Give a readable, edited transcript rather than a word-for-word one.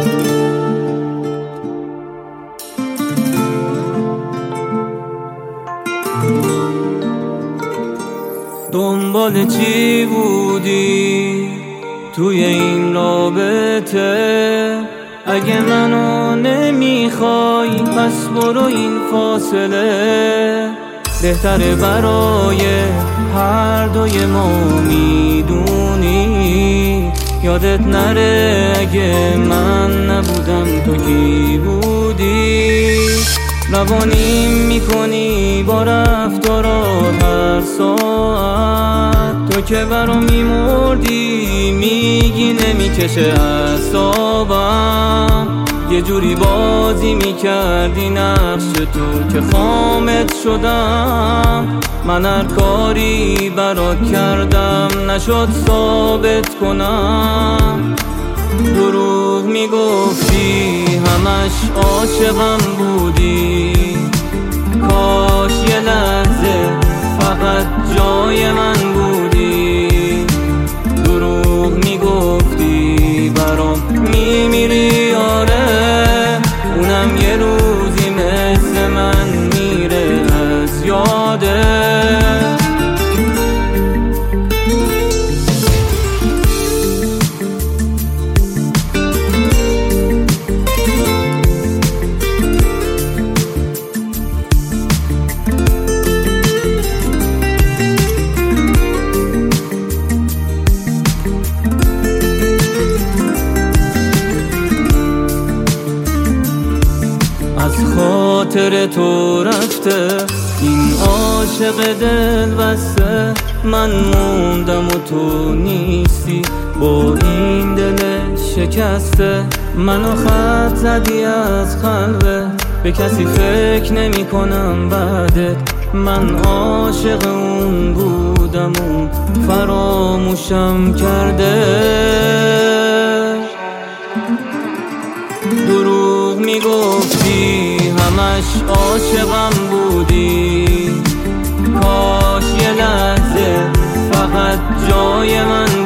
دنبال چی بودی توی این رابطه؟ اگه منو نمیخوای پس برو، این فاصله بهتره برای هر دوی ما، میدونی. یادت نره اگه من نبودم تو کی بودی. روانیم میکنی با رفتارات هر ساعت، تو که برا میمردی میگی نمیکشه اعصابم. یه جوری بازی میکردی نقش تو که خامت شدم. من هر کاری برات کردم نشد ثابت کنم. دروغ میگفتی همش عاشقم بودی، کاش یه لحظه فقط جای من بودی. دروغ میگفتی برام میمیری، آره اونم یه روزی مثل من میره از یاده. از خاطر تو رفته این عاشق دل بسته. من موندم و تو نیستی با این دل شکسته. منو خط زدی از خلوه، به کسی فکر نمی کنم بعدت. من عاشق اون بودم و فراموشم کرده. دروغ میگفتی همش عاشقم بودی، کاش یه لحظه فقط جای من